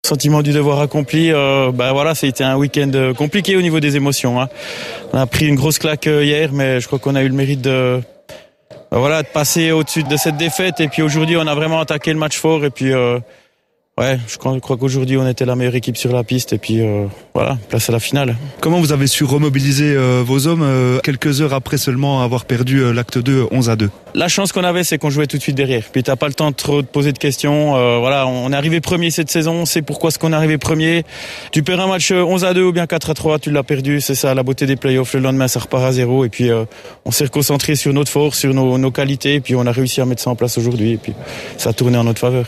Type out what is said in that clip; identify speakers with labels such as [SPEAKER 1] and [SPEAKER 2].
[SPEAKER 1] Sentiment du devoir accompli, voilà, ça a été un week-end compliqué au niveau des émotions. Hein. On a pris une grosse claque hier, mais je crois qu'on a eu le mérite de passer au-dessus de cette défaite. Et puis aujourd'hui, on a vraiment attaqué le match fort. Et puis, je crois qu'aujourd'hui, on était la meilleure équipe sur la piste. Et puis, place à la finale.
[SPEAKER 2] Comment vous avez su remobiliser vos hommes quelques heures après seulement avoir perdu l'acte 2 11-2?
[SPEAKER 1] La chance qu'on avait, c'est qu'on jouait tout de suite derrière. Puis t'as pas le temps trop de poser de questions. On est arrivé premier cette saison. On sait pourquoi est-ce qu'on est arrivé premier. Tu perds un match 11-2 ou bien 4-3, tu l'as perdu. C'est ça la beauté des playoffs. Le lendemain, ça repart à 0. Et puis on s'est reconcentré sur notre force, sur nos qualités. Et puis on a réussi à mettre ça en place aujourd'hui. Et puis ça a tourné en notre faveur.